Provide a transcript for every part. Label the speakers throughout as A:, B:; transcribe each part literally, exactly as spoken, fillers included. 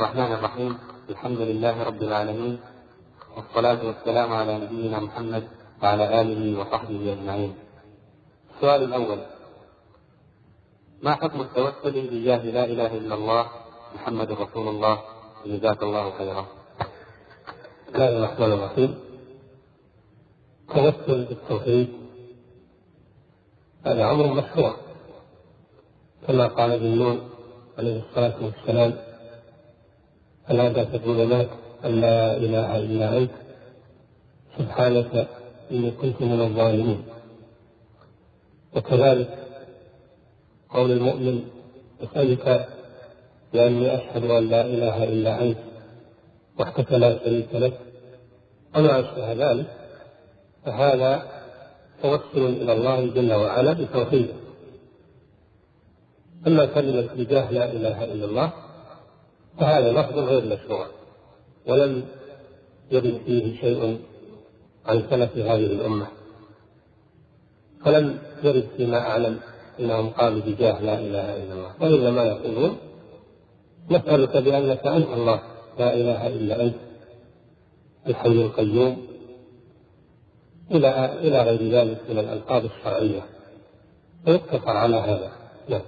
A: الرحمن الرحيم. الحمد لله رب العالمين، والصلاة والسلام على نبينا محمد وعلى آله وصحبه أجمعين. السؤال الأول: ما حكم التوسل بجاه لا إله إلا الله محمد رسول الله؟ جزاك الله خيرا.
B: بسم الله الرحمن الرحيم. التوسل بالتوحيد هذا أمر مشروع، كما قال ابن نون عليه الصلاة والسلام: ألا تقول لك أن لا إله إلا أنت سبحانك إني كنت من الظالمين. وكذلك قول المؤمن: أسألك لأني أشهد أن لا إله إلا أنت وحدك لا شريك لك، وما أشبه ذلك، فهذا توسل إلى الله جل وعلا بتوحيده. أما كلمة بجاه لا إله إلا الله فهذا لفظ غير مشروع، ولم يرد فيه شيء عن سلف هذه الأمة، فلم يرد فيما أعلم أنهم قالوا بجاه لا إله إلا الله، وإنما يقولون: نسألك بأنك أنت الله لا إله إلا أنت الحي القيوم، إلى إلى غير ذلك من الألفاظ الشرعية، فيقتصر على هذا. لا.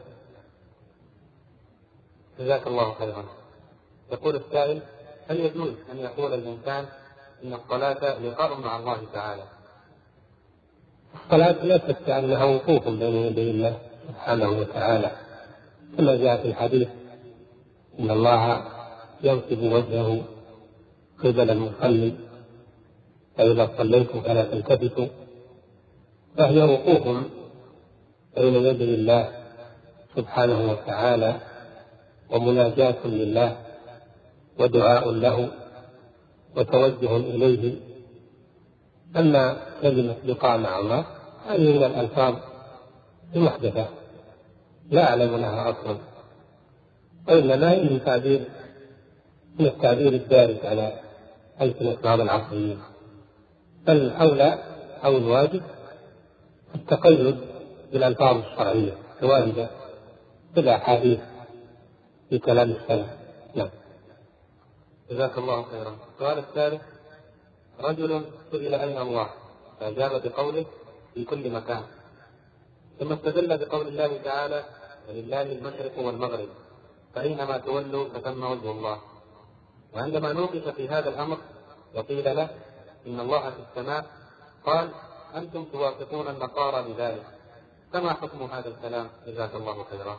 A: جزاك الله خيرا. يقول السائل: هل يجوز أن يقول الإنسان إن الصلاة لقاء مع الله تعالى؟
B: الصلاة لا شك أنها وقوف بين يدي الله سبحانه وتعالى، كما جاء في الحديث: إن الله ينصب وجهه قبل المصلي فإذا صليتم فلا تلتفتوا، فهي وقوف بين يدي الله سبحانه وتعالى، ومناجاة لله، ودعاء له، وتوجه إليه. أما كلمة لقاء مع الله هذه من الألفاظ المحدثة لا أعلم لها أصلا، وإنما هي من تعبير من التعبير الدارج على ألسنة بعض العصريين، بل الأولى أو الواجب التقيد بالألفاظ الشرعية الواردة بالأحاديث في كلام السلف. نعم.
A: جزاك الله خيرا. السؤال الثالث: رجل سئل أين الله فأجاب بقوله: في كل مكان، ثم استدل بقول الله تعالى: ولله المشرق والمغرب فأينما تولوا فثم وجه الله. وعندما نوقف في هذا الأمر وقيل له إن الله في السماء، قال: أنتم توافقون النصارى بذلك، فما حكم هذا الكلام؟ جزاك الله خيرا.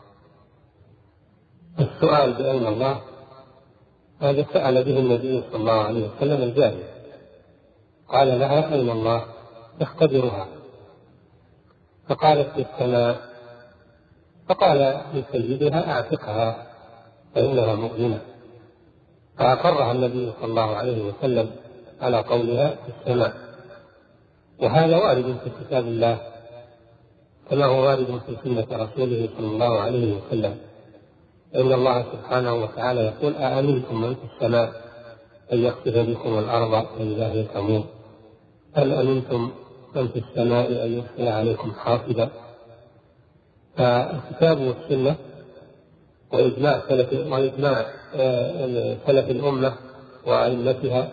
B: السؤال بأين الله هذا سأل به النبي صلى الله عليه وسلم الجارية، قال لها: أين الله؟ يختبرها، فقالت: في السماء. فقال لسيدها: أعتقها فإنها مؤمنة، فأقرها النبي صلى الله عليه وسلم على قولها في السماء. وهذا وارد في كتاب الله كما هو وارد في سنة رسوله صلى الله عليه وسلم، إن الله سبحانه وتعالى يقول: أأمنتم من في السماء أن يخسف بكم الأرض فإذا هي تمور، هل أمنتم من في السماء أن يرسل عليكم حاصبا. فالكتاب والسنة وإجماع سلف وإجماع سلف الأمة وأئمتها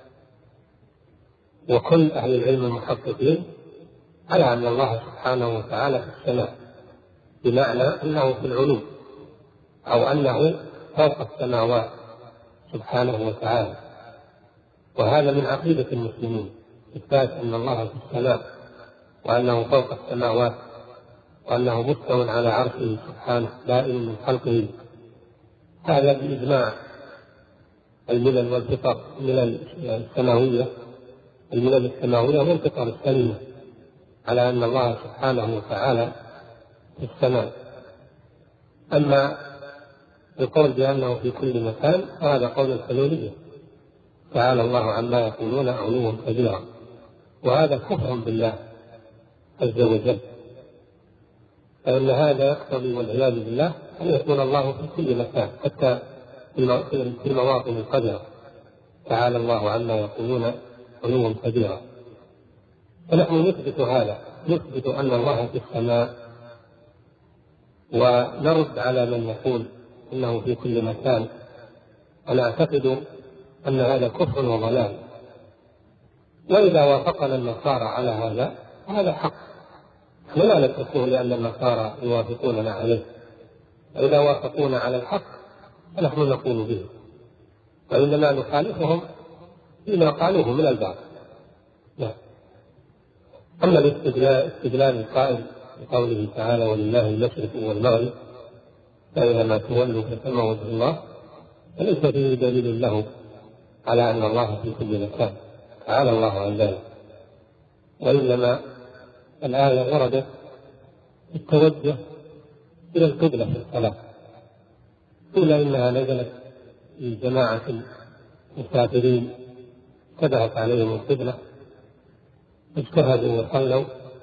B: وكل أهل العلم المحققين على أن الله سبحانه وتعالى في السماء، بمعنى أنه في العلو، أو أنه فوق السماوات سبحانه وتعالى. وهذا من عقيدة المسلمين، إثبات أن الله في السماء، وأنه فوق السماوات، وأنه مستو على عرشه سبحانه دائم من خلقه. هذا بإجماع الملل والفطر، الملل السماوية الملل السماوية والفطر السليمة، على أن الله سبحانه وتعالى في السماء. أما القول بأنه في كل مكان فهذا قول الحلولية، تعالى الله عما يقولون علوا كبيرا، وهذا كفر بالله عز وجل، فإن هذا يقتضي والعياذ بالله أن يكون الله في كل مكان، حتى في المواطن القدرة، تعالى الله عما يقولون علوا كبيرا. فنحن نثبت هذا، نثبت أن الله في السماء، ونرد على من يقول إنه في كل مكان أنا أعتقد أن هذا كفر وضلال، وإذا وافقنا النصارى على هذا هذا حق، نحن لا نتركه لأن النصارى يوافقوننا عليه، وإذا وافقونا على الحق فنحن نقول به، وإنما نخالفهم فيما قالوه من الباطل. لا. أما الاستدلال القائل بقوله تعالى ولله المشرق والمغرب فأينما تولوا فثم وجه الله، فليس فيه دليل له على أن الله في كل مكان، تعالى الله عن ذلك، وإنما الآية وردت التوجه إلى القبلة في الصلاة، قيل إنها نزلت في جماعة مسافرين كبهت عليهم القبلة اجتهدوا وصلوا،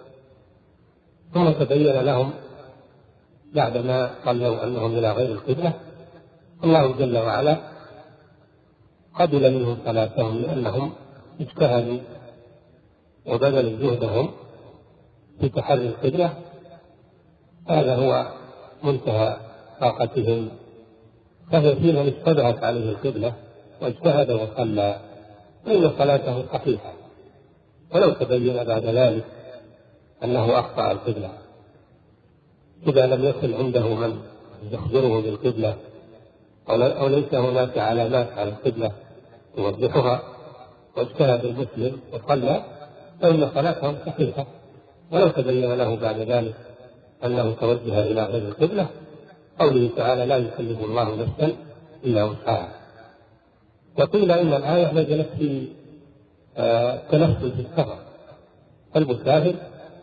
B: ثم تبين لهم بعدما صلوا أنهم إلى غير القبلة، الله جل وعلا قبل منهم صلاتهم لأنهم اجتهدوا وبذلوا جهدهم في تحري القبلة، هذا هو منتهى طاقتهم، فهي في من اشتبهت عليه القبلة واجتهد وصلى فإن صلاته صحيحة، ولو تبين بعد ذلك أنه أخطأ القبلة، إذا لم يكن عنده من يخبره بالقبلة أو ليس هناك علامات على القبلة يوضحها واجتهد المسلم وصلى فإن صلاته صحيحة، ولو تبين له بعد ذلك أنه توجه إلى غير القبلة، قوله تعالى لا يكلف الله نفسا إلا وسعها. وقيل إن الآية نزلت في التنفل في السفر، المسافر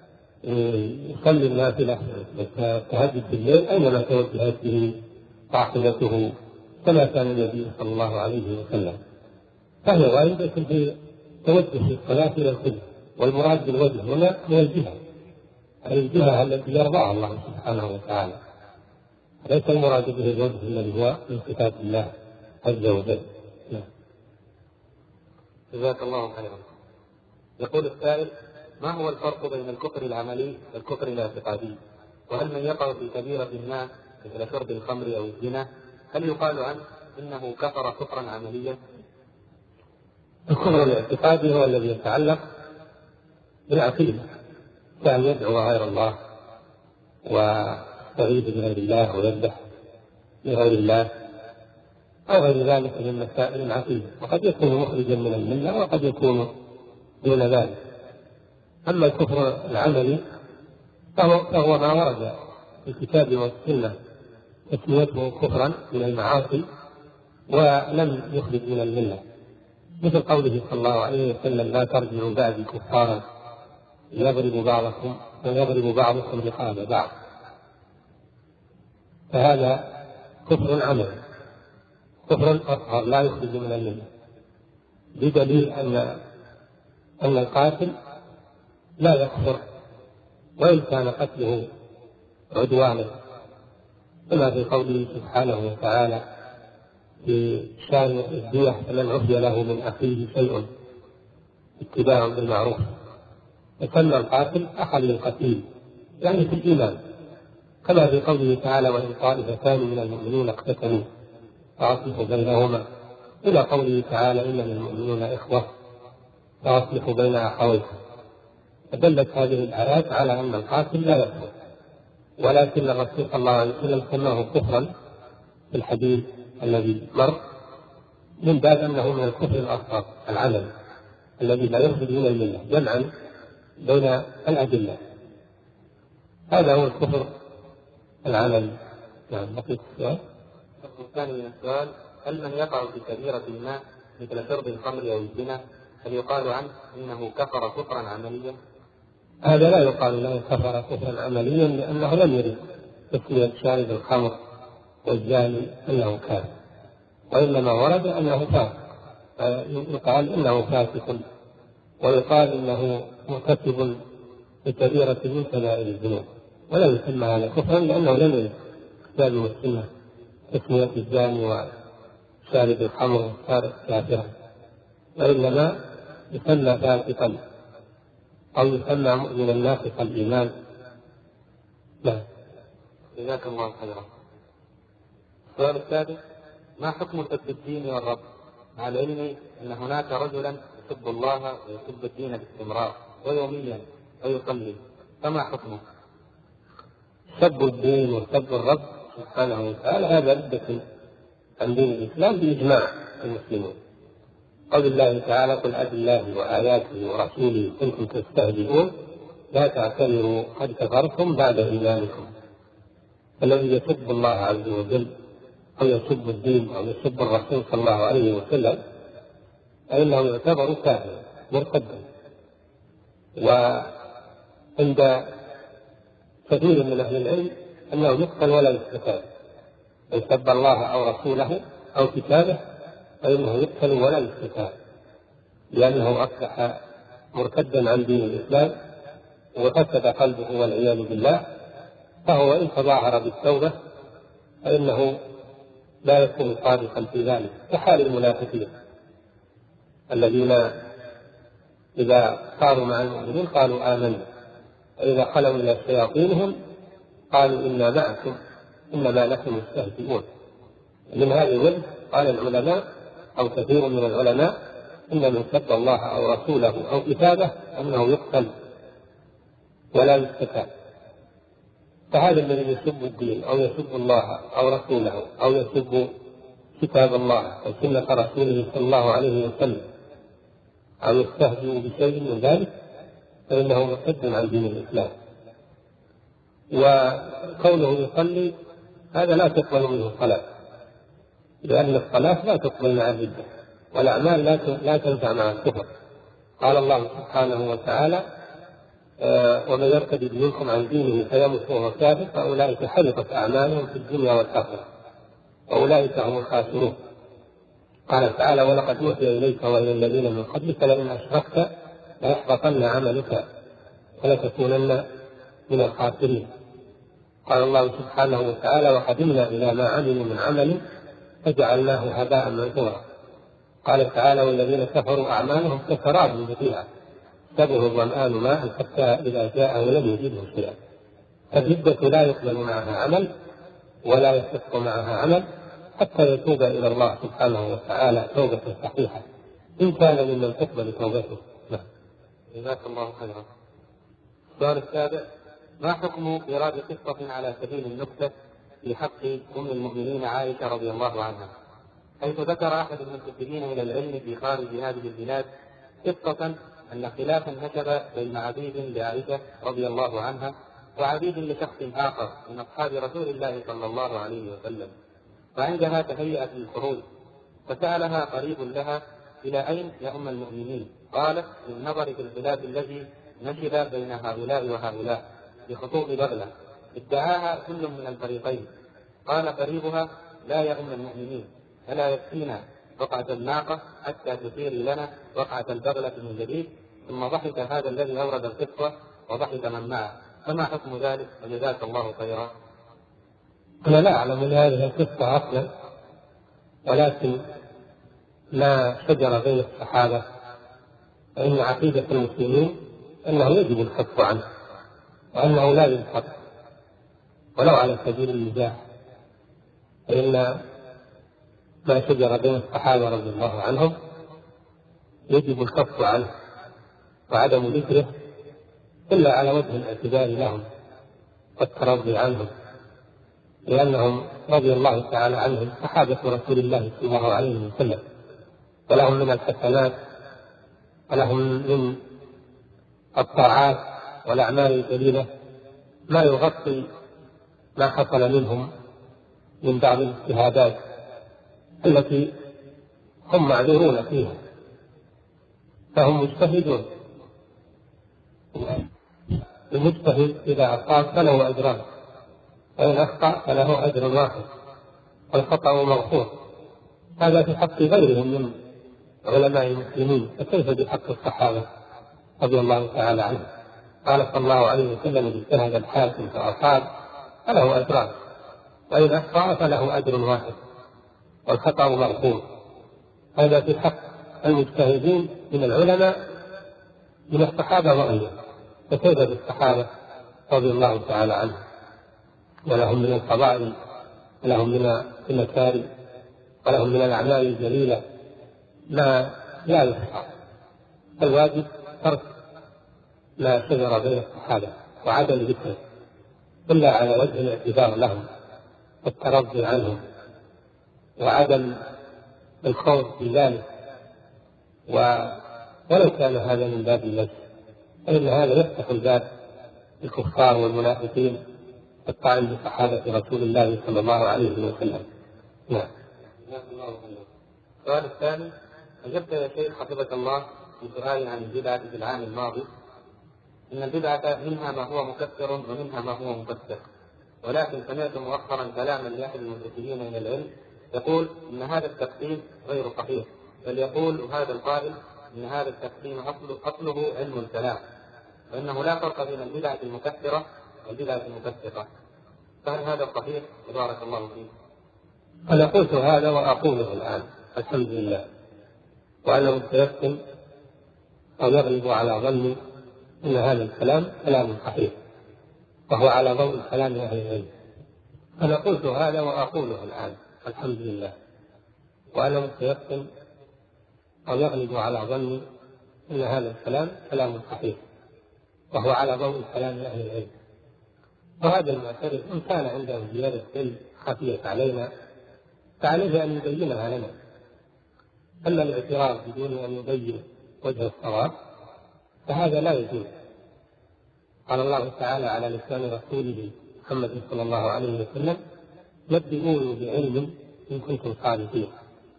B: يصلي النافلة التهجد بالليل أينما توجهت به عاقبته كما كان النبي صلى الله عليه وسلم، فهي واردة في توجه في الصلاة إلى القبلة، والمراد بالوجه هنا هو الجهة، أي الجهة التي يرضاها الله سبحانه وتعالى، ليس المراد به الوجه الذي هو من صفات الله عز وجل.
A: جزاك الله خيرا. يقول السائل: ما هو الفرق بين الكفر العملي والكفر الاعتقادي؟ وهل من يقع في كبيرة ما مثل شرب الخمر أو الزنا هل يقال عنه إنه كفر كفرا عمليا؟
B: الكفر الاعتقادي هو الذي يتعلق بالعقيدة، كان يدعو غير الله ويستغيث بغير الله ويذبح لغير الله أو غير ذلك من مسائل العقيدة، وقد يكون مخرجا من الملة وقد يكون دون ذلك. أما الكفر العملي فهو, فهو ما ورد في الكتاب والسنة تسميته كفرا من المعاصي ولم يخرج من الملة، مثل قوله صلى الله عليه وسلم لا ترجعوا بعدي كفارا يضرب بعضكم ويضرب بعضكم رقاب بعض، فهذا كفر عملي، كفر أصغر لا يخرج من الملة، بدليل أن أن القاتل لا يكفر وإن كان قتله عدوانا، كما في قوله سبحانه وتعالى في شان الدية فمن عفي له من أخيه شيء اتباع بالمعروف، فسمى القاتل أخا للقتيل يعني في الإيمان، كما في قوله تعالى وإن طائفتان من المؤمنين اقتتلوا فأصلحوا بينهما، إلى قوله تعالى إنما المؤمنون إخوة فأصلحوا بين أخويكم. فدلت هذه الآيات على أن القاتل لا يكفر، ولكن الرسول صلى الله عليه وسلم سماه كفرا في الحديث الذي مر من باب أنه من الكفر الأصغر العمل الذي لا يخرج من الملة، جمعا بين الأدلة، هذا هو الكفر العمل.
A: نعم. بقيت السؤال الثاني من السؤال: هل من يقع في كبيرة ما مثل شرب الخمر أو الزنا هل يقال عنه إنه كفر كفرا عمليا؟
B: هذا لا يقال له كفر كفرا عمليا، لأنه لم يرد تسمية شارب الخمر والزاني أنه كافر، وإنما ورد أنه فاسق، يقال إنه فاسق، ويقال إنه مرتكب لكبيرة من كبائر الذنوب، ولا يسمى هذا كفرا لأنه لم يرد كتاب والسنة تسمية الزاني وشارب الخمر والسارق كافرا، وإنما يسمى فاسقا أو يسمى مؤمنا ناقص الإيمان. لا.
A: جزاك الله خيرا. السؤال الثالث: ما حكم سب الدين والرب مع العلم أن هناك رجلا يسب الله ويسب الدين باستمرار ويوميا ويصلي، فما حكمه؟
B: سب الدين وسب الرب سبحانه وتعالى هذا ردة عن دين الإسلام بإجماع المسلمين. قول الله تعالى: قل أب الله وآياته ورسوله كنتم تستهزئون لا تعتذروا قد كفرتم بعد إيمانكم. الذي يسب الله عز وجل أو يسب الدين أو يسب الرسول صلى الله عليه وسلم فإنه يعتبر كافرا مرتدا. وعند كثير من أهل العلم أنه يقتل ولا يستتاب، إن سب الله أو رسوله أو كتابه فإنه يقتل ولا يستتاب، لأنه أصبح مرتدا عن دين الإسلام وفسد قلبه والعياذ بالله. فهو إن تظاهر بالتوبة فإنه لا يكون صادقا في ذلك، كحال المنافقين الذين إذا صاروا مع المؤمنين قالوا آمنا، وإذا خلوا إلى شياطينهم قالوا إنا معكم إنما نحن مستهزئون. من هذه الوجه قال العلماء أو كثير من العلماء إن من سب الله أو رسوله أو كتابه أنه يقتل ولا يستتاب. فهذا الذي يسب الدين أو يسب الله أو رسوله أو يسب كتاب الله أو سنة رسوله صلى الله عليه وسلم أو يستهزئ بشيء من ذلك فإنه مرتد عن دين الإسلام. وكونه يصلي هذا لا تقبل منه صلاة، لأن الصلاة لا تقبل مع الردة، والأعمال لا تنفع مع الكفر. قال الله سبحانه وتعالى: آه ومن يرتد منكم عن دينه فيمت وهو كافر فأولئك حبطت أعمالهم في الدنيا والآخرة وأولئك هم الخاسرون. قال تعالى: ولقد أوحي إليك وإلى الذين من قبلك لئن أشركت ليحبطن عملك ولتكونن من الخاسرين. قال الله سبحانه وتعالى: وقدمنا إلى ما عملوا من عمل فجعلناه هباء منثورا. قال تعالى: والذين كفروا أعمالهم كسراب بقيعة تبه الظمآن ماء حتى إذا جاءه لم يجده شيئا. فالردة لا يقبل معها عمل ولا يصح معها عمل حتى يتوب إلى الله سبحانه وتعالى توبة صحيحة إن كان ممن تقبل توبته.
A: جزاك الله خيرا. السؤال السابع: ما حكم إيراد قصة على سبيل النكتة في حق أم المؤمنين عائشة رضي الله عنها، حيث ذكر أحد المنتسبين إلى العلم في خارج هذه البلاد قصة أن خلافا نشب بين عبيد لعائشة رضي الله عنها وعبيد لشخص آخر من أصحاب رسول الله صلى الله عليه وسلم، فعندها تهيأت للخروج فسألها قريب لها: إلى أين يا أم المؤمنين؟ قالت: للنظر في الخلاف الذي نشب بين هؤلاء وهؤلاء بخطوط بغلة ادعاها كل من الفريقين. قال قريبها: لا يا أم المؤمنين، ألا يكفينا وقعة الناقة حتى تثير لنا وقعة البغلة من جديد؟ ثم ضحك هذا الذي أورد القصة وضحك من معه، فما حكم ذلك؟ وجزاك الله خيرا.
B: أنا لا أعلم من هذه القصة أصلا، ولكن ما شجر بين الصحابة فإن عقيدة المسلمين أنه يجب الكف عنه وأنه لا ينحط ولو على سبيل المزاح، فإن ما شجر بين الصحابة رضي الله عنهم يجب الكف عنه وعدم ذكره إلا على وجه الاعتذار لهم والترضي عنهم، لأنهم رضي الله تعالى عنهم صحابة رسول الله صلى الله عليه وسلم، ولهم من الحسنات ولهم من الطاعات والأعمال الجليلة ما يغطي ما حصل منهم من بعض الاجتهادات التي هم معذورون فيها، فهم مجتهدون. المجتهد إذا أصاب فله أجران، وإن أخطأ فله أجر واحد والخطأ مغفور. هذا في حق غيرهم من علماء المسلمين، فكيف بحق الصحابة رضي الله تعالى عنهم؟ قال صلى الله عليه وسلم: اجتهد الحاكم فأصاب فله أجران، وإن أخطأ فله أجر واحد والخطأ مغفور. هذا في حق المجتهدين من العلماء من الصحابة وغيرهم، فكيف بالصحابة رضي الله تعالى عنهم؟ ولهم من الفضائل ولهم من المكارم ولهم من الأعمال الجليلة ما لا يحصى. الواجب ترك ما شجر بين الصحابة وعدم ذكره إلا على وجه الاعتذار لهم والترضي عنهم وعدم الخوض في ذلك، ولو كان هذا من باب المزح، فإن هذا يفتح الباب الكفار والمنافقين الطعن بصحابة رسول الله صلى الله عليه وسلم. نعم.
A: السؤال الثاني: أجبت يا شيخ حفظك الله في سؤال عن البدعة في العام الماضي إن البدعة منها ما هو مكفر ومنها ما هو مفسق، ولكن سمعت مؤخرا كلاما لأحد المنتسبين إلى العلم يقول إن هذا التقسيم غير صحيح، بل يقول هذا القائل إن هذا التقسيم أصله علم الكلام، وأنه لا فرق بين البدعة المكفرة والبدعة المفسقة، فهل هذا صحيح؟ بارك الله فيك.
B: أنا قلت هذا وأقوله الآن الحمد لله، وأنا متيقن أو يغلب على ظني أن هذا الكلام كلام صحيح وهو على ضوء كلام أهل العلم. أنا قلت هذا وأقوله الآن الحمد لله، وأنا متيقن أو يغلب على ظني أن هذا الكلام كلام صحيح وهو على ضوء كلام أهل العلم. وهذا المعترف إن كان عنده زيادة علم خفيت علينا فعليه أن يبينها لنا، أما الاعتراف بدون أن يبين وجه الصواب فهذا لا يجوز. قال الله تعالى على لسان رسوله محمد صلى الله عليه وسلم: نبئوني بعلم إن كنتم صادقين.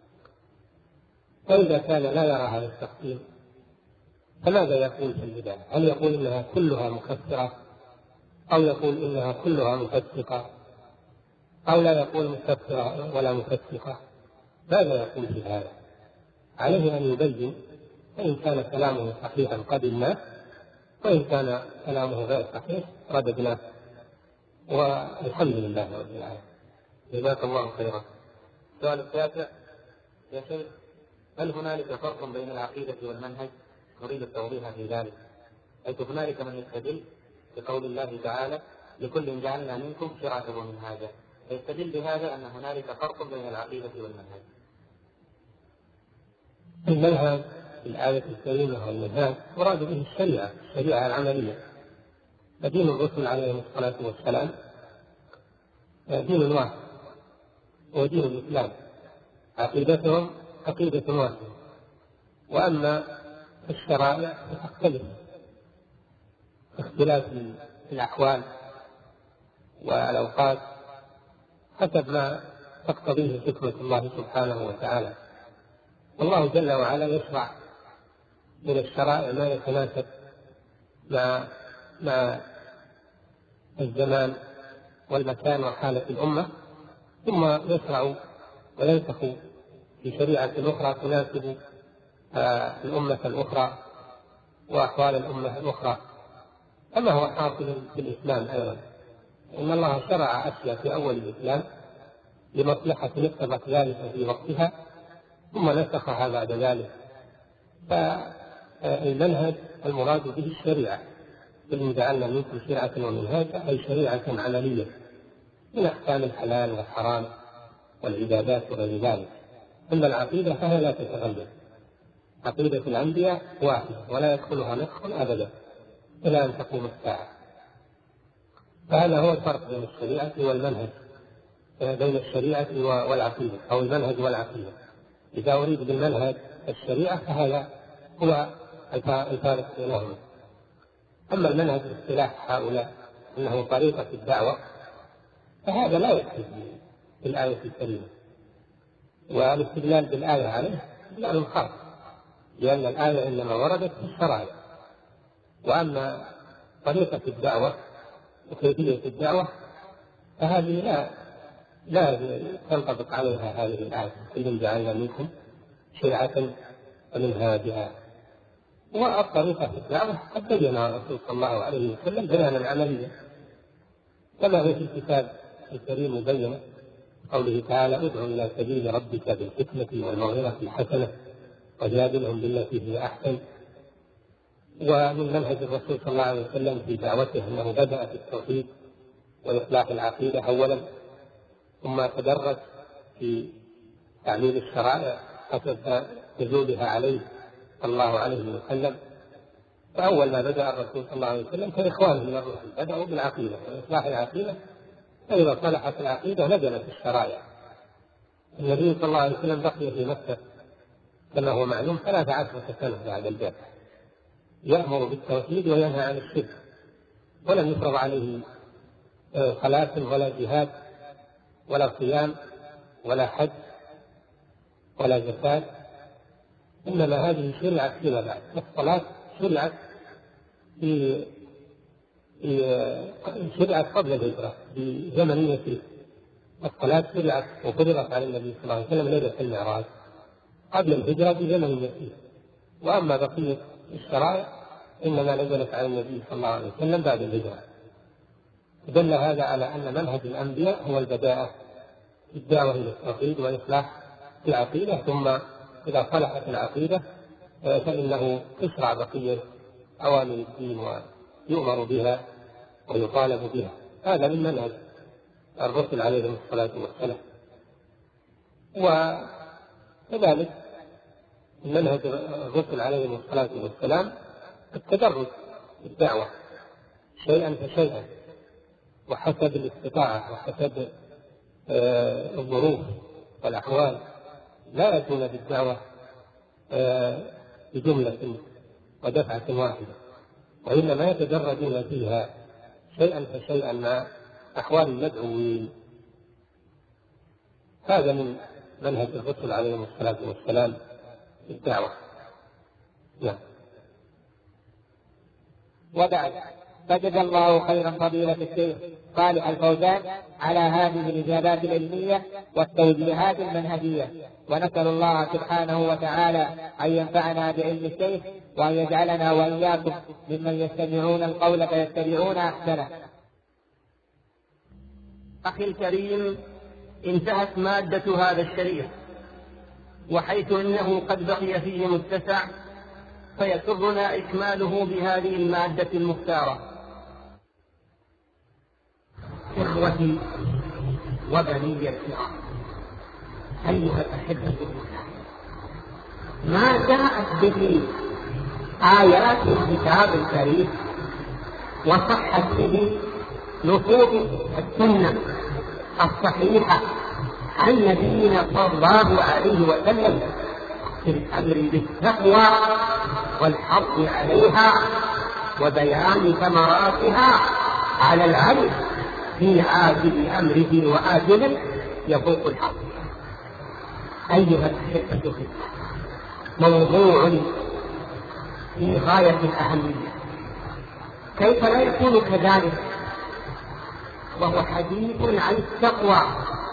B: فإذا كان لا يرى هذا التقسيم فماذا يقول في البدع؟ هل يقول إنها كلها مكفرة، أو يقول إنها كلها مفسقة، أو لا يقول مكفرة ولا مفسقة؟ ماذا يقول في هذا؟ عليه أن يبين، فإن كان كلامه صحيحا قبلناه، وإن كان كلامه غير صحيح رددناه، والحمد لله رب العالمين.
A: جزاك الله خيرا. السؤال التاسع: يا شيخ، هل هنالك فرق بين العقيدة والمنهج؟ نريد التوضيح في ذلك، حيث هنالك من يستدل بقول الله تعالى: لكل جعلنا منكم شرعة ومنهاجا، فيستدل بهذا أن هنالك فرق بين العقيدة والمنهج.
B: المنهج في الآية الكريمة والمنهج مراد به الشريعة، الشريعة العملية. فدين الرسل عليهم الصلاة والسلام دين واحد ودين الإسلام، عقيدتهم عقيدة واحدة، وأما الشرائع تختلف اختلاف الأحوال والأوقات حسب ما تقتضيه حكمة الله سبحانه وتعالى. والله جل وعلا يشرع من الشرائع ما يتناسب مع مع الزمان والمكان وحالة الأمة، ثم يشرع وينسخ في شريعة أخرى تناسب الأمة الأخرى وأحوال الأمة الأخرى. أما هو حاصل في الإسلام أيضا، إن الله شرع أشياء في أول الإسلام لمصلحة اقتضت ذلك في وقتها، ثم نسخها بعد ذلك. فالمنهج المراد به الشريعة، إن جعلنا منكم شرعة ومنهاجا، أي شريعة عملية من أحكام الحلال والحرام والعبادات وغير ذلك. أما العقيدة فهي لا تتغير، عقيدة الأنبياء واحدة ولا يدخلها نسخ أبدا إلى أن تقوم الساعة. فهذا هو الفرق بين الشريعة والمنهج، بين الشريعة والعقيدة، أو المنهج والعقيدة. إذا أريد بالمنهج الشريعة فهذا هو الفارق بينهما. أما المنهج باصطلاح هؤلاء أنه طريقة الدعوة فهذا لا يكفي في الآية الكريمة، والاستدلال بالآية عليه استدلال خاص، لأن الآية إنما وردت في الشرائع. وأما طريقة الدعوة وكيفية الدعوة فهذه لا لا تنطبق عليها هذه الآية: كل جعلنا منكم شرعة ومنهاجا. والطريقة في الدعوة قد بينها الرسول صلى الله عليه وسلم بيانا عمليا، كما في الكتاب الكريم مبينة قوله تعالى: ادع إلى سبيل ربك بالحكمة والموعظة الحسنة وجادلهم بالتي هي أحسن. ومن منهج الرسول صلى الله عليه وسلم في دعوته أنه بدأ بالتوحيد وإصلاح العقيدة أولا، ثم تدرج في تعليل الشرائع حسب نزولها عليه صلى الله عليه وسلم. فأول ما بدأ الرسول صلى الله عليه وسلم كإخوانه من الرسل بدأوا بالعقيدة وإصلاح العقيدة، فإذا صلحت العقيدة نزلت الشرائع. النبي صلى الله عليه وسلم بقي في مكة كما هو معلوم ثلاث عشرة سنة بعد البعثة، يأمر بالتوحيد وينهى عن الشرك، ولم يفرض عليه صلاة ولا جهاد ولا صيام ولا حج ولا زكاة، إنما هذه شرعت فيما بعد. الصلاة شرعت في شرعت قبل الهجرة بزمن يسير. الصلاة شرعت وفرضت على النبي صلى الله عليه وسلم ليلة المعراج قبل الهجرة بزمن يسير، وأما بقية الشرائع إنما نزلت على النبي صلى الله عليه وسلم بعد الهجرة. دل هذا على أن منهج الأنبياء هو البداءة في الدعوة إلى التوحيد وإصلاح العقيدة، ثم إذا صلحت العقيدة فإنه تشرع بقية أوامر الدين ويؤمر بها ويطالب بها. هذا من منهج الرسل عليهم الصلاة والسلام. وكذلك منهج الرسل عليهم الصلاة والسلام التدرج في الدعوة شيئا فشيئا وحسب الاستطاعة وحسب الظروف والأحوال، لا يأتون بالدعوة بجملة ودفعة واحدة، وإنما يتدرجون فيها شيئا فشيئا مع أحوال المدعوين. هذا من منهج الرسل عليهم الصلاة والسلام في الدعوة. نعم.
C: وبعد، فجزا الله خيرا فضيلة الشيخ صالح الفوزان على هذه الإجابات العلمية والتوجيهات المنهجية، ونسأل الله سبحانه وتعالى أن ينفعنا بعلم الشيخ وأن يجعلنا وإياكم ممن يستمعون القول فيتبعون أحسنه.
D: أخي الكريم، انتهت مادة هذا الشريط، وحيث أنه قد بقي فيه متسع فيسرنا إكماله بهذه المادة المختارة.
C: إخوتي وبني الكرام، أيها الأحبة، ما جاءت به آيات الكتاب الكريم وصحت به نصوص السنة الصحيحة عن نبينا صلى الله عليه وسلم في الأمر بالتقوى والحرص عليها وبيان ثمراتها على العبد في عاجل أمره وآجله يفوق الحق. أيها الأحبة، موضوع في غاية الأهمية، كيف لا يكون كذلك وهو حديث عن التقوى.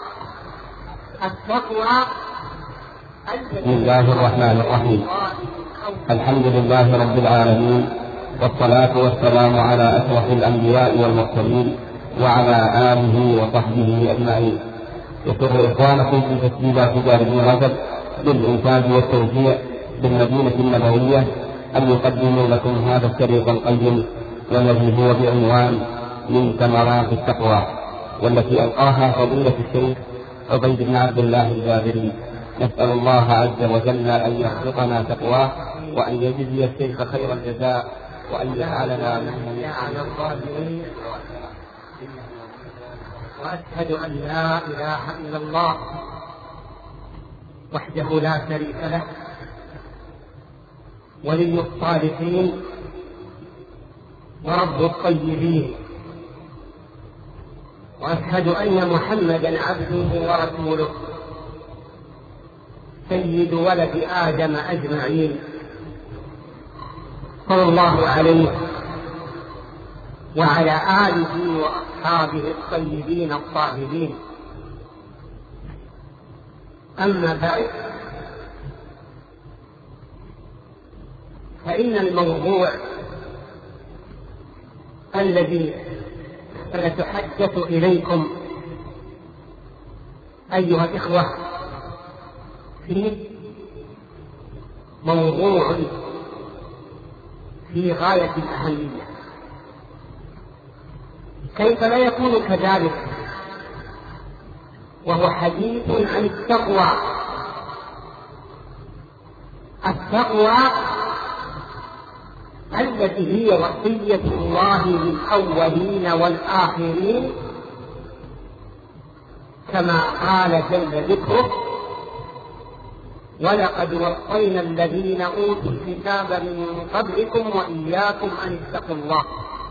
C: التقوى
E: بسم الله الرحمن الرحيم. الحمد لله رب العالمين، والصلاة والسلام على أشرف الأنبياء والمرسلين وعلى آله وصحبه أجمعين. يسر إخوانكم في تسجيلات دار ابن رجب للإنتاج والتوزيع بالمدينة النبوية أن يقدموا لكم هذا الشريط القيم، والذي هو بعنوان من ثمرات التقوى، والتي ألقاها فضيلة الشيخ عبيد بن عبد الله الجابري. نسأل الله عز وجل أن يرزقنا تقواه، وأن يجزي الشيخ خير الجزاء، وأن يجعلنا ممن
C: على الظالمين. وأشهد أن لا إله إلا الله وحده لا شريك له، ولي الصالحين ورب الطيبين. وأشهد أن محمدا عبده ورسوله سيد ولد آدم أجمعين، صلى الله عليه وعلى آله وأصحابه الطيبين الطاهرين. أما بعد، فإن الموضوع الذي سنتحدث إليكم أيها الإخوة فيه موضوع في غاية الأهمية. كيف لا يكون كذلك وهو حديث عن التقوى التقوى التي هي وصية الله للأولين والآخرين كما قال جل ذكره: ولقد وصينا الذين أوتوا الكتاب من قبلكم وإياكم أن اتقوا الله.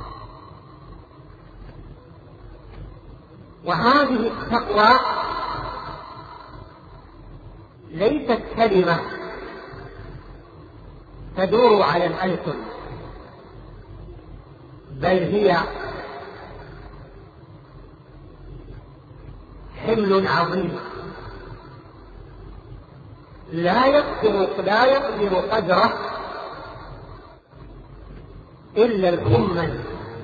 C: وهذه التقوى ليست كلمة تدور على الألسن، بل هي حمل عظيم لا يقدر لا يقدر قدره إلا الأمة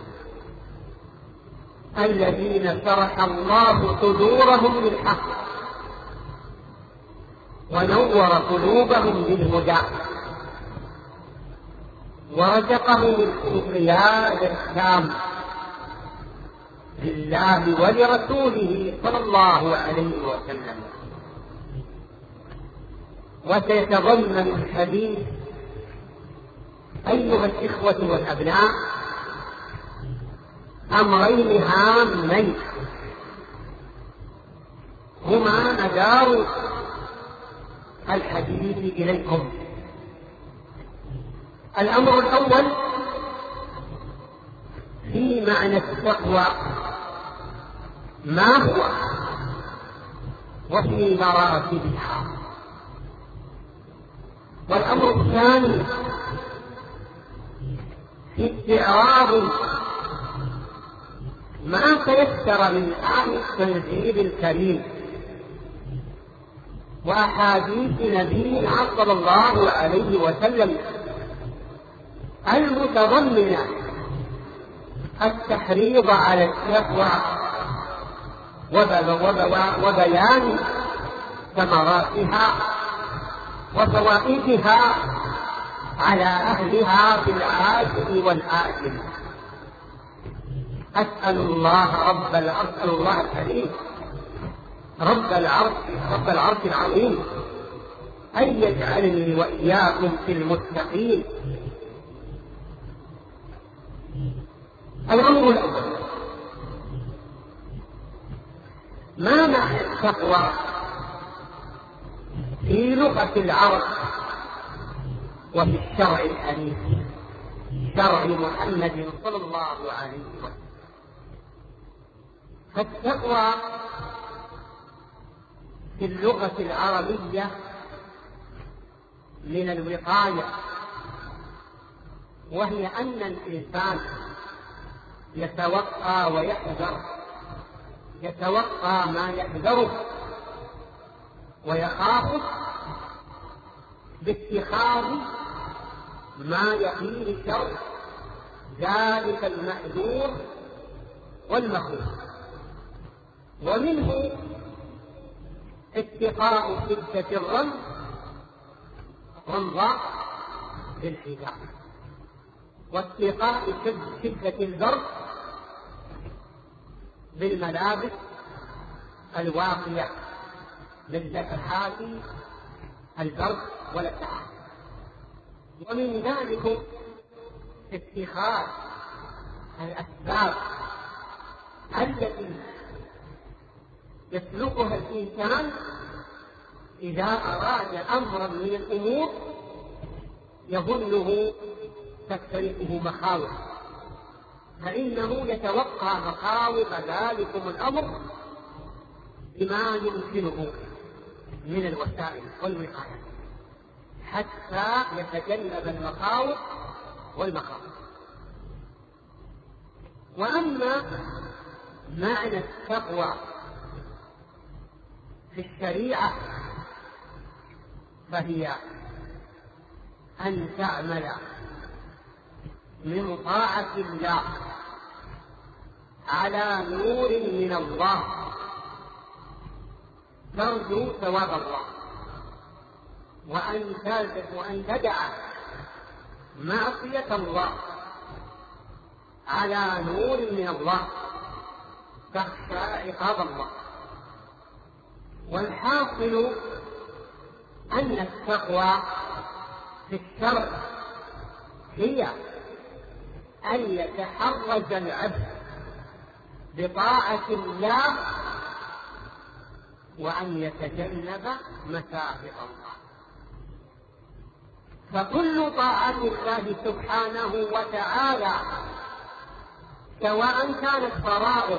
C: الذين شرح الله صدورهم للحق ونور قلوبهم بالهدى ورزقهم الانقياد التام لله ولرسوله صلى الله عليه وسلم. وسيتضمن الحديث أيها الإخوة والأبناء أمرين هامين هما مدار الحديث إليكم. الأمر الأول في معنى التقوى ما هو وفي مراتبها، والأمر الثاني في استعراض ما تيسر من آية التنزيل الكريم وأحاديث نبينا صلى الله عليه وسلم المتضمنة التحريض على التقوى وبيان ثمراتها وفوائدها على أهلها في العاجل والآجل. أسأل الله رب العرش أسأل الله الكريم رب العرش رب العرش العظيم أن يجعلني وإياكم في المتقين. الأمر الأول: ما معنى التقوى في لغة العرب وفي الشرع الحنيف شرع محمد صلى الله عليه وسلم؟ فالتقوى في اللغة العربية من الوقاية، وهي أن الإنسان يتوقى ويحذر يتوقى ما يحذره ويخافه باتخاذ ما يقيه شر ذلك المأذور والمخوف، ومنه اتقاء شدة الرمز رمضاء بالحجاب، واتقاء شدة البرد بالملابس الواقية من نفحات البرد والسعال. ومن ذلك اتخاذ الأسباب التي يسلكها الإنسان إذا أراد أمرا من الأمور يظنه تختلفه مخاوف، فإنه يتوقع مخاوف ذلكم الأمر بما يمكنه من الوسائل والوقاية حتى يتجنب المخاوف والمخاوف. وأما معنى التقوى في الشريعة فهي أن تعمل من طاعة الله على نور من الله ترجو ثواب الله، وأن وأن تدع معصية الله على نور من الله تخشى عقاب الله. والحاصل أن التقوى في الشرع هي أن يتحرز العبد بطاعة الله وأن يتجنب مساخط الله. فكل طاعة الله سبحانه وتعالى سواء كانت فرائض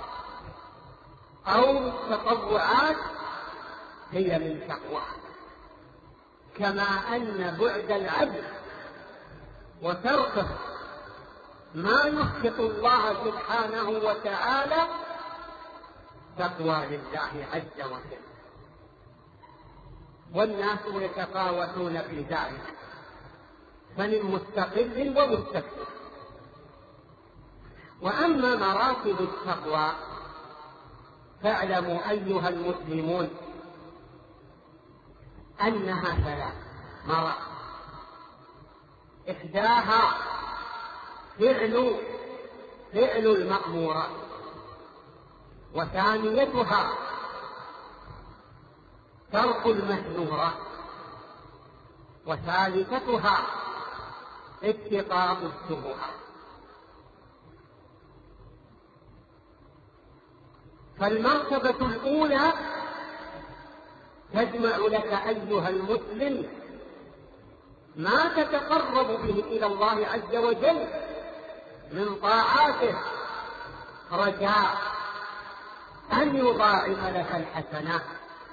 C: أو تطوعات هي من تقوى، كما أن بعد العبد وتركه ما يسخط الله سبحانه وتعالى تقوى لله عز وجل. والناس يتفاوتون في ذلك، فمن مستقل ومستكبر. وأما مراتب التقوى فاعلموا أيها المسلمون أنها ثلاث مراتب. إحداها فعل فعل المأمورات، وثانيتها ترك المحظورات، وثالثتها اتقاء الشبهات. فالمرتبة الأولى تجمع لك أيها المسلم ما تتقرب به إلى الله عز وجل من طاعاته، رجاء أن يضاعف لك الحسنات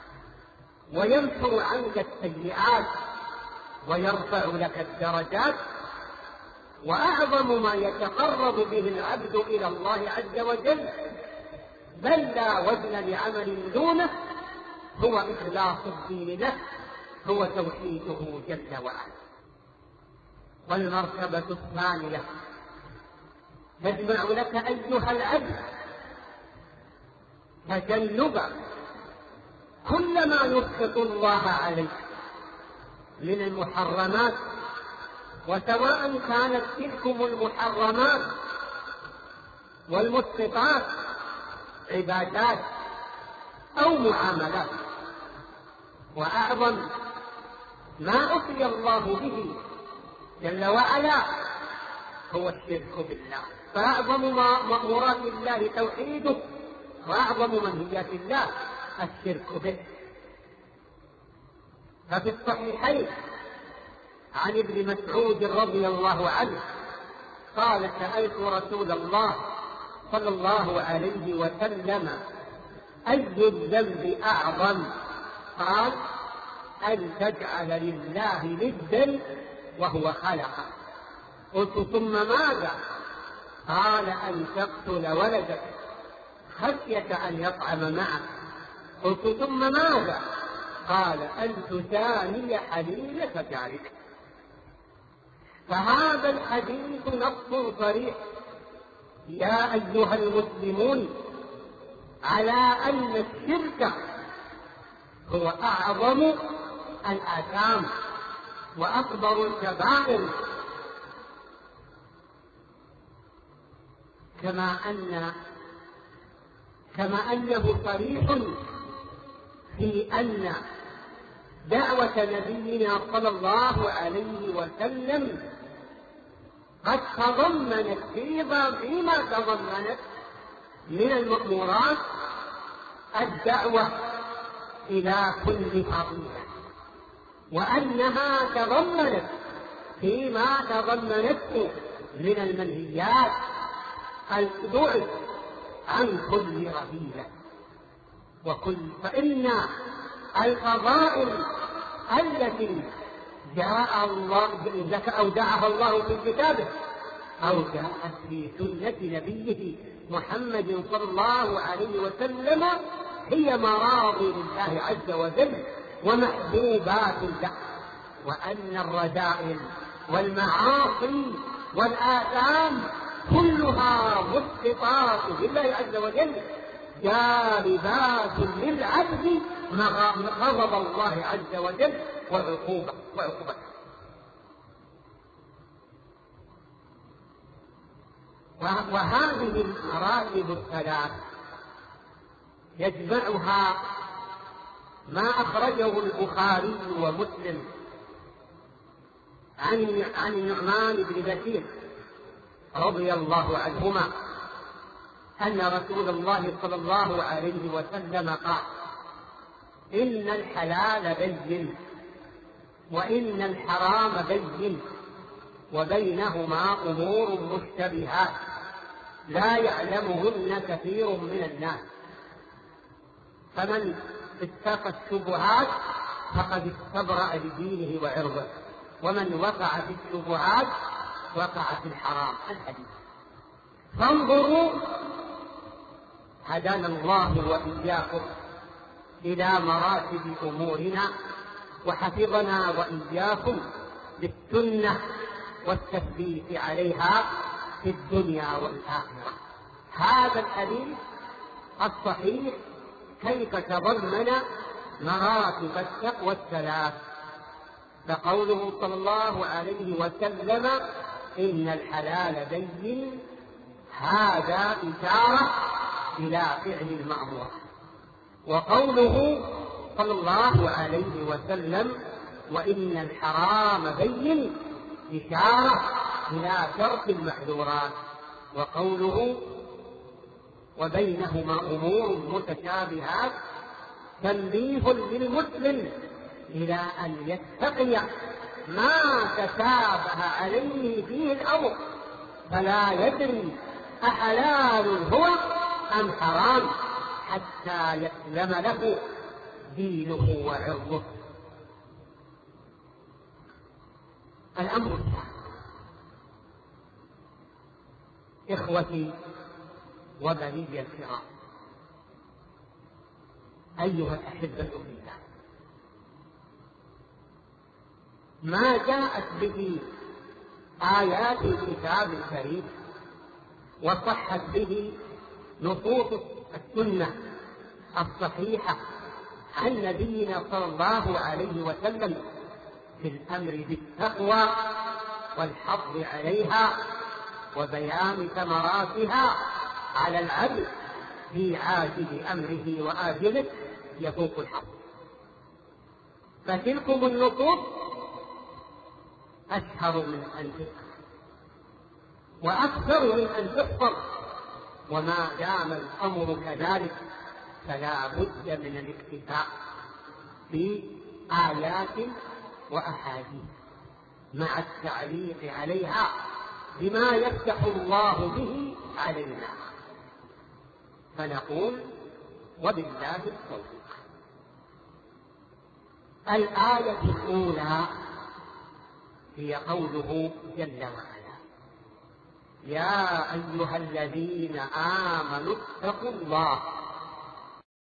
C: ويمحو عنك السيئات ويرفع لك الدرجات. وأعظم ما يتقرب به العبد إلى الله عز وجل بل لا وزن لعمل دونه هو إخلاص الدين له، هو توحيده جل وعلا. والمرتبة الثانية تجمع لك أيها العبد تجنب كل ما يسخط الله عليك من المحرمات، وسواء كانت تلكم المحرمات والمسخطات عبادات أو معاملات. وأعظم ما أتي الله به جل وعلا هو الشرك بالله، فأعظم مأمورات الله توحيده، وأعظم منهيات الله الشرك به. ففي الصحيحين عن ابن مسعود رضي الله عنه قال: سألت رسول الله صلى الله عليه وسلم: أي الذنب أعظم؟ قال: أن تجعل لله ندا وهو خلقه. قلت: ثم ماذا؟ قال: أن تقتل ولدك خشية أن يطعم معك. قلت: ثم ماذا؟ قال: أن تثاني حليلك ذلك. فهذا الحديث نص صريح يا أيها المسلمون على أن الشرك هو أعظم الآثام وأكبر الكبائر، كما أن كما أنه صريح في أن دعوة نبينا صلى الله عليه وسلم قد تضمنت فيما تضمنت من المأمورات الدعوة إلى كل فضيلة، وأنها تضمنت فيما تضمنته من المنهيات البعد عن كل رذيلة وكل. فإن الفضائل التي جاء الله أودعها الله في كتابه أو جاءت في سنة نبيه محمد صلى الله عليه وسلم هي مراضي لله عز وجل ومحبوبات له، وأن الرذائل والمعاصي والآثام كلها مسقطات لله عز وجل جالبات للعبد غضب الله عز وجل وعقوبة وعقوبته. وهذه المراتب الثلاث يجمعها ما أخرجه البخاري ومسلم
D: عن عن النعمان بن بشير رضي الله عنهما أن رسول الله صلى الله عليه وسلم قال: إن الحلال بين وإن الحرام بين وبينهما أمور مشتبهات لا يعلمهن كثير من الناس، فمن اتقى الشبهات فقد استبرأ لدينه وعرضه، ومن وقع في الشبهات وقع في الحرام. الحديث. فانظروا هدانا الله وإياكم إلى مراتب أمورنا، وحفظنا وإياكم بالسنة والتثبيت عليها في الدنيا والآخرة. هذا الحديث الصحيح كيف تضمن مراتب التقوى الثلاث، فقوله صلى الله عليه وسلم: إن الحلال بين، هذا إشارة إلى فعل المأمور. وقوله صلى الله عليه وسلم: وإن الحرام بين، إشارة إلى ترك المحذورات. وقوله: وبينهما أمور متشابهات، تنبيه للمسلم إلى أن يتقي ما تشابه عليه فيه الأمر، فلا يدري أحلال هو أم حرام، حتى يسلم له دينه وعرضه. الأمر الثاني: إخوتي وبني الكرام، أيها الأحبة في الله، ما جاءت به آيات الكتاب الكريم وصحت به نصوص السنة الصحيحة عن نبينا صلى الله عليه وسلم في الأمر بالتقوى والحظ عليها وبيان ثمراتها على العبد في عاجل أمره وآجله يفوق الحظ. فتلكم النصوص أشهر من أن تذكر وأكثر من أن تحفظ، وما دام الأمر كذلك فلا بد من الاكتفاء بآيات وأحاديث مع التعليق عليها بما يفتح الله به علينا، فنقول: وبالله التوفيق. الآية الأولى هي قوله جل وعلا: يا أيها الذين آمنوا اتقوا الله